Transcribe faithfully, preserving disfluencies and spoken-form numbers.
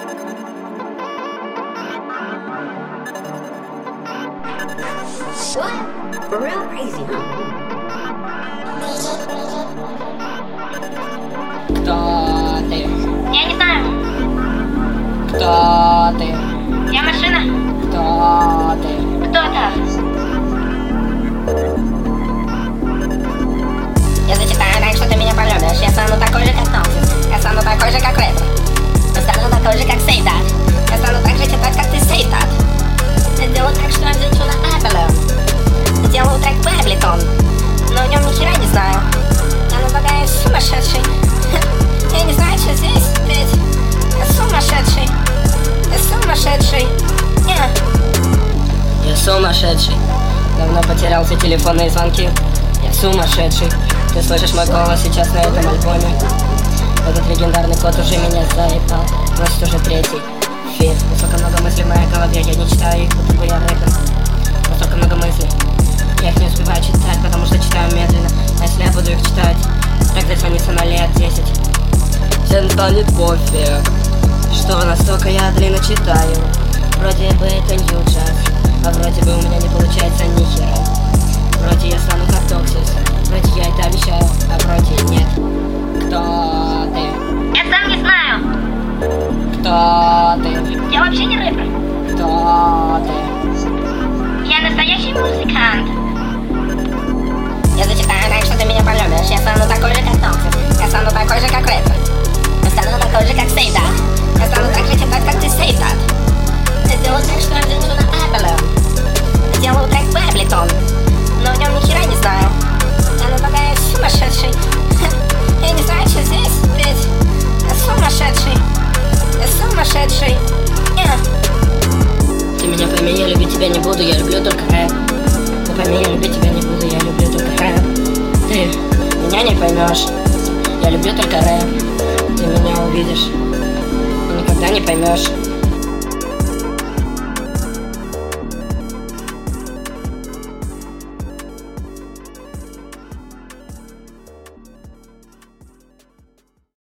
What? For real crazy, huh? Кто ты? Я не знаю. Кто ты? Я машина. Кто ты? Кто там? Я зачитаю так, что ты меня полюбишь. Я стану такой же, как Томпсон. Я стану такой же, как Ветер. Я стану такой же, как Сейдат. Я стану так же читать, как ты, Сейдат. Я сделаю так, что я взлечу на Эппеле. Сделаю трек Бэблитон, но в нем ни хера не знаю. Я нападаю сумасшедший. Я не знаю, что здесь петь. Я сумасшедший. Я сумасшедший. Yeah. Я сумасшедший. Давно потерял все телефонные звонки. Я сумасшедший. Ты слышишь мой голос сейчас на этом альбоме? Этот легендарный кот уже меня заебал. Носит уже третий фит. Настолько много мыслей в моей голове, я не читаю их, будто бы я рэпер. Настолько много мыслей. Я их не успеваю читать, потому что читаю медленно. А если я буду их читать, так затянется на лет десять. Всем станет пофиг, что настолько я длинно читаю. Вроде бы это нью джаз, а вроде бы у меня не получается ни хера. Вроде я стану как Токсис, вроде я это обещаю, а вроде нет. Кто ты? Я сам не знаю. Кто ты? Я вообще не рэпер. Кто ты? Я настоящий музыкант. Я зачитаю так, что ты меня полюбишь. Я стану такой же, как Томпсон. Я стану такой же, как Ветер. Я стану такой же, как Сейдат. Я стану так же читать, как ты, Сейдат. Я сделаю так, что я взлечу на Эппеле. Я делаю трек Бэблитон, но в нем ни хера не знаю. Я нападаю сумасшедший. Я не знаю, что здесь петь. Я сумасшедший. Я сумасшедший. Yeah. Ты меня пойми, я любить тебя не буду, я люблю только рэп. Ты пойми, я любить тебя не буду, я люблю только рэп. Ты меня не поймешь, я люблю только рэп. Ты меня увидишь и никогда не поймешь.